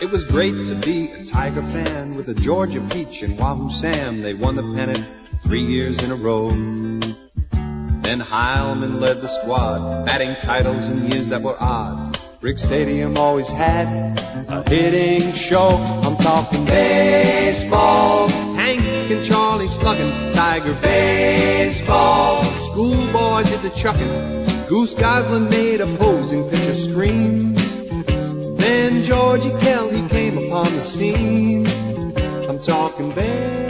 It was great to be a Tiger fan with a Georgia Peach and Wahoo Sam. They won the pennant 3 years in a row. Then Heilman led the squad, batting titles in years that were odd. Brick Stadium always had a hitting show. I'm talking baseball. Hank and Charlie slugging Tiger baseball. Schoolboy did the chucking. Goose Goslin made opposing pitchers scream. Then Georgie Kelly came upon the scene. I'm talking baseball.